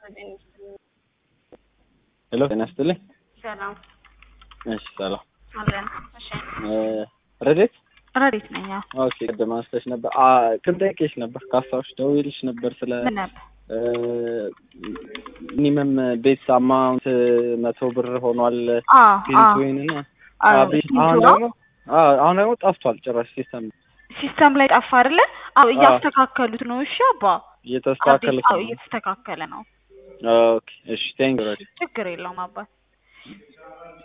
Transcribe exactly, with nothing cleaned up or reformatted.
ሄሎ ጤና ይስጥልኝ። ሰላም እሺ ሰላም አለን። እሺ ረዴት ረዴት ነኝ። ኦኬ ቅድም አንስተሽ ነበር አ ክንጠይቄሽ ነበር ካሳዎች ደውዬልሽ ነበር ስለ ምን ነበር? ሚኒመም ቤት አማውንት መቶ ብር ሆኗል አዎ ፒንትዌን እና አሁን ደግሞ አሁን ደግሞ ጠፍቷል ጭራሽ ሲስተም ሲስተም ላይ ጠፋ አይደለ? አዎ እያስተካከሉት ነው። እሺ አባ እየተስተካከለ ነው እየተስተካከለ ነው። ኦኬ እሺ ቴንክ ዩ ችግር የለውም አባ